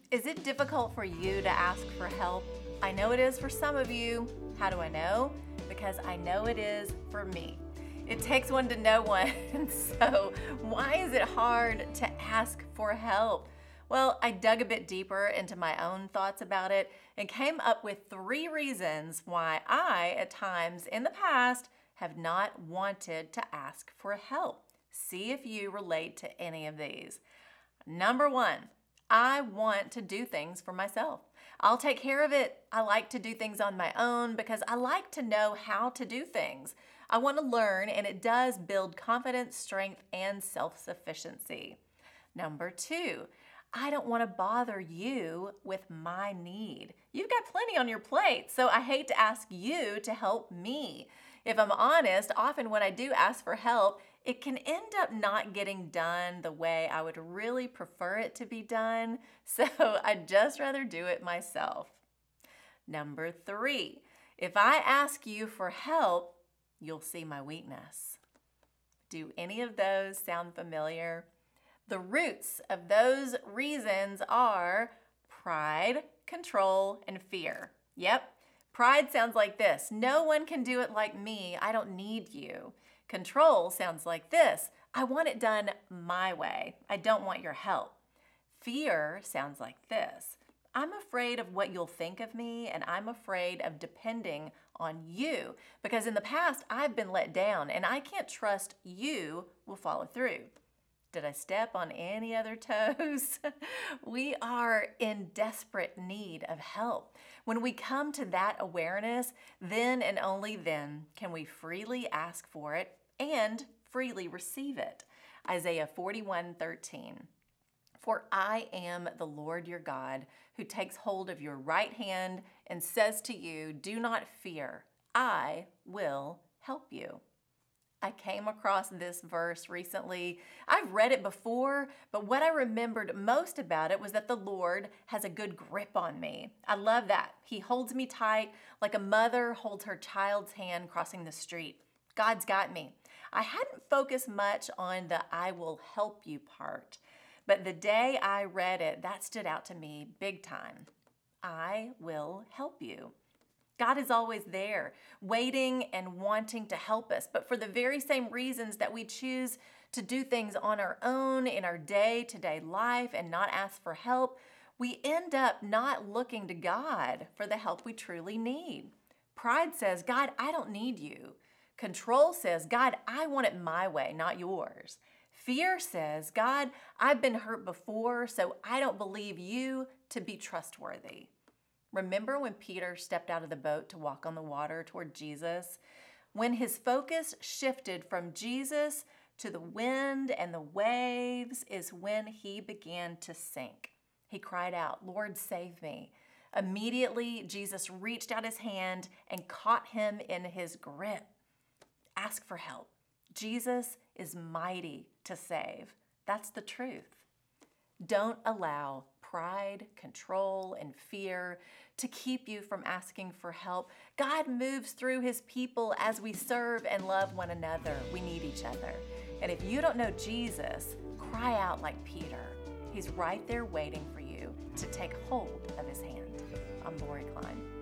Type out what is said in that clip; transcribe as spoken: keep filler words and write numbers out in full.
Is it difficult for you to ask for help? I know it is for some of you. How do I know? Because I know it is for me. It takes one to know one. And so why is it hard to ask for help? Well, I dug a bit deeper into my own thoughts about it and came up with three reasons why I, at times in the past, have not wanted to ask for help. See if you relate to any of these. Number one, I want to do things for myself. I'll take care of it. I like to do things on my own because I like to know how to do things. I want to learn, and it does build confidence, strength, and self-sufficiency. Number two, I don't want to bother you with my need. You've got plenty on your plate, so I hate to ask you to help me. If I'm honest, often when I do ask for help, it can end up not getting done the way I would really prefer it to be done, so I'd just rather do it myself. Number three, if I ask you for help, you'll see my weakness. Do any of those sound familiar? The roots of those reasons are pride, control, and fear. Yep, pride sounds like this. No one can do it like me. I don't need you. Control sounds like this. I want it done my way. I don't want your help. Fear sounds like this. I'm afraid of what you'll think of me, and I'm afraid of depending on you because in the past I've been let down and I can't trust you will follow through. Did I step on any other toes? We are in desperate need of help. When we come to that awareness, then and only then can we freely ask for it and freely receive it. Isaiah forty-one thirteen. For I am the Lord your God, who takes hold of your right hand and says to you, do not fear, I will help you. I came across this verse recently. I've read it before, but what I remembered most about it was that the Lord has a good grip on me. I love that. He holds me tight like a mother holds her child's hand crossing the street. God's got me. I hadn't focused much on the I will help you part, but the day I read it, that stood out to me big time. I will help you. God is always there, waiting and wanting to help us, but for the very same reasons that we choose to do things on our own in our day-to-day life and not ask for help, we end up not looking to God for the help we truly need. Pride says, God, I don't need you. Control says, God, I want it my way, not yours. Fear says, God, I've been hurt before, so I don't believe you to be trustworthy. Remember when Peter stepped out of the boat to walk on the water toward Jesus? When his focus shifted from Jesus to the wind and the waves is when he began to sink. He cried out, Lord, save me. Immediately, Jesus reached out his hand and caught him in his grip. Ask for help. Jesus is mighty to save. That's the truth. Don't allow pride, control, and fear to keep you from asking for help. God moves through his people as we serve and love one another. We need each other. And if you don't know Jesus, cry out like Peter. He's right there waiting for you to take hold of his hand. I'm Lori Klein.